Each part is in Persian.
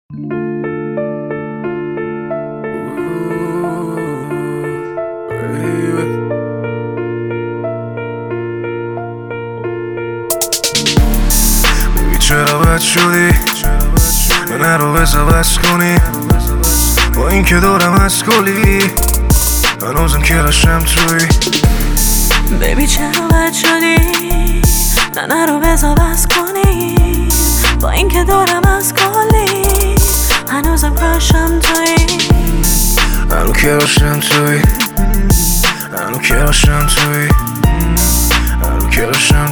چرا بد شدی من رو بذار بس کنی با این که دارم از کلی هنوزم که رشم توی بیبی چرا بد شدی نه رو بذار بس کنی با این که دارم از کلی هنوزم کراشم توی هنو که رشم توی هنو که رشم توی هنو که رشم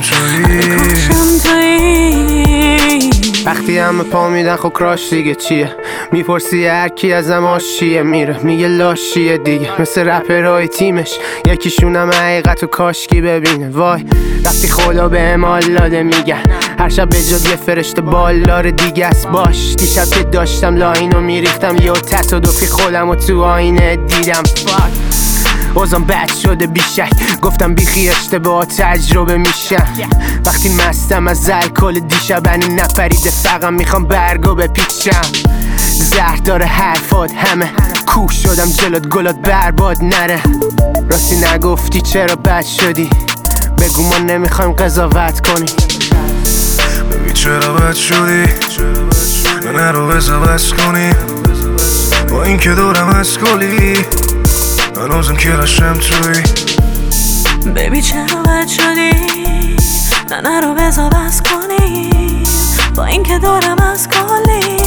توی وقتی همه پا میدن خب کراش دیگه چیه؟ میپرسی هر کی ازم آشیه میره میگه لاشیه دیگه مثل رپرهای تیمش یکیشونم حقیقت و کاشکی ببینه. وای وقتی خدا به حال داده میگن هر شب به جاد یه فرشته بالدار دیگه است. باش دیشب که داشتم لاینو میریختم یه تصادفی خودم و تو آینه دیدم. بازم بد شده بیشک گفتم بیخی اشتباه تجربه میشم. وقتی مستم از الکل دیشب هنی نپریده فقط میخوام برگو بپیچم. زهر داره حرفات همه کوه شدم جلوت گلات برباد نره. راستی نگفتی چرا بد شدی بگو ما نمیخوایم قضاوت کنی. ببین چرا بد شدی من رو بذار بس کنی با این که دارم از کلی هنوزم که رشم توی بیبی چرا بد شدی نه رو بذار بس کنی با این که دارم از کلی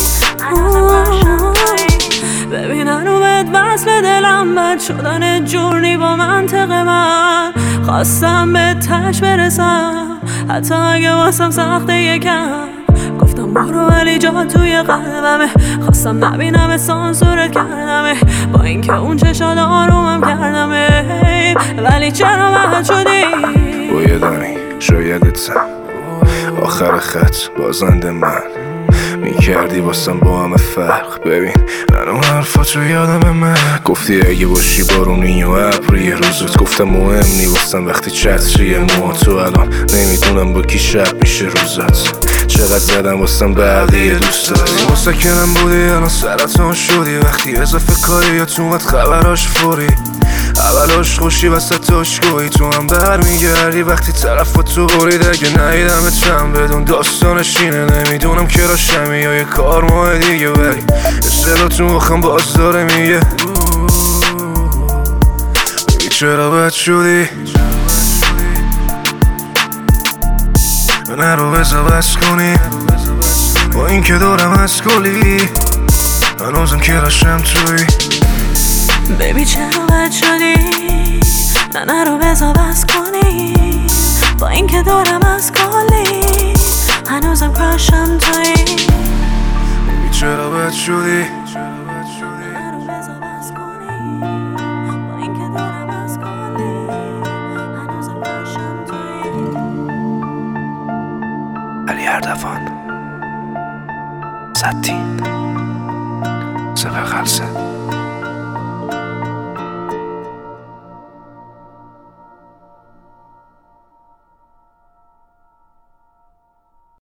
ببین هنو بهت بس به دلم بد شدن جورنی با منطق من خواستم به تش برسم حتی اگه واسم سخته یکم گفتم برو ولی جا توی قلبمه خواستم نبینم سانسورت کردمه با اینکه اون چشات آرومم کردمه ولی چرا بد شدی بایدانی شایدتم آخر خط بازنده من میکردی واسم با همه فرق. ببین منو حرفاتو یادم من گفتی اگه باشی بارونی و ابری روزت گفتم مهم نی واسم وقتی چتریه موهاتو الان نمیدونم با کی شب میشه روزت چقدر زدم واسم بقیه دوست داری مستکنم بودی الان سرطان شدی وقتی اضافه کاری یا تو اومد خبراش فوری اولاش خوشی وسط اشکویی تو هم برمیگردی وقتی طرفاتو برید اگه ندیدم چند بدون داستانش اینه نمیدونم که راشمی یا یه کار ماه دیگه ولی صدا تو مخم باز داره میگه ببین چرا بد شدی من رو بذار بس کنی با این که دارم از کلی هنوزم که رشم توی بیبی چرا بد شدی نه رو بذار بس کنی با این که دارم از کلی هنوزم کراشم توی بیبی چرا بد شدی علی اردوان 110 صفر خلصه